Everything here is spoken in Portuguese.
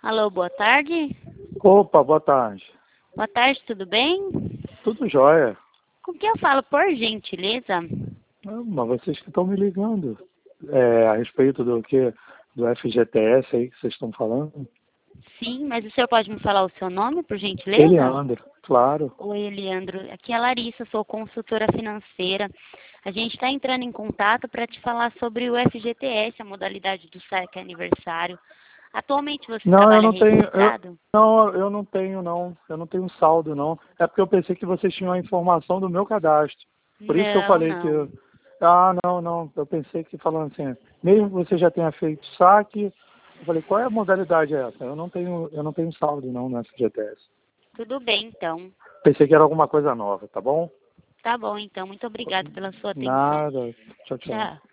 Alô, boa tarde. Opa, boa tarde. Boa tarde, tudo bem? Tudo jóia? Com quem eu falo, por gentileza? Mas vocês que estão me ligando. A respeito do que? Do FGTS aí que vocês estão falando? Sim, mas o senhor pode me falar o seu nome, por gentileza? Eliandro, claro. Oi, Eliandro. Aqui é a Larissa, sou consultora financeira. A gente está entrando em contato para te falar sobre o FGTS, a modalidade do saque aniversário. Atualmente você Não, eu trabalha não tenho. registrado? Eu não tenho, não. Eu não tenho saldo, não. É porque eu pensei que vocês tinham a informação do meu cadastro. Por isso que eu Não, falei que. não. Não. Eu pensei que falando assim, mesmo que você já tenha feito saque, eu falei, qual é a modalidade essa? Eu não tenho saldo, não, no FGTS. Tudo bem, então. Pensei que era alguma coisa nova, tá bom? Tá bom, então. Muito obrigada pela sua atenção. Nada. Tchau, tchau. Tchau.